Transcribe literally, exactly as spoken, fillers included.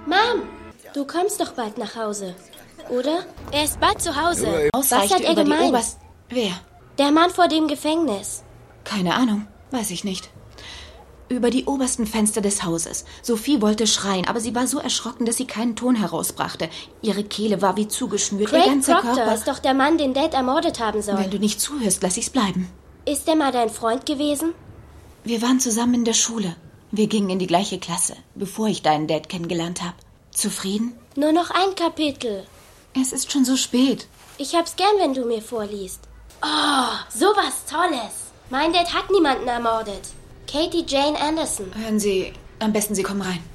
Mom, du kommst doch bald nach Hause, oder? Er ist bald zu Hause. Was hat er gemeint? Oberst... Wer? Der Mann vor dem Gefängnis. Keine Ahnung, weiß ich nicht. Über die obersten Fenster des Hauses. Sophie wollte schreien, aber sie war so erschrocken, dass sie keinen Ton herausbrachte. Ihre Kehle war wie zugeschnürt, ihr Craig ganzer Proctor Körper... ist doch der Mann, den Dad ermordet haben soll. Wenn du nicht zuhörst, lass ich's bleiben. Ist er mal dein Freund gewesen? Wir waren zusammen in der Schule. Wir gingen in die gleiche Klasse, bevor ich deinen Dad kennengelernt habe. Zufrieden? Nur noch ein Kapitel. Es ist schon so spät. Ich hab's gern, wenn du mir vorliest. Oh, sowas Tolles. Mein Dad hat niemanden ermordet. Katie Jane Anderson. Hören Sie, am besten Sie kommen rein.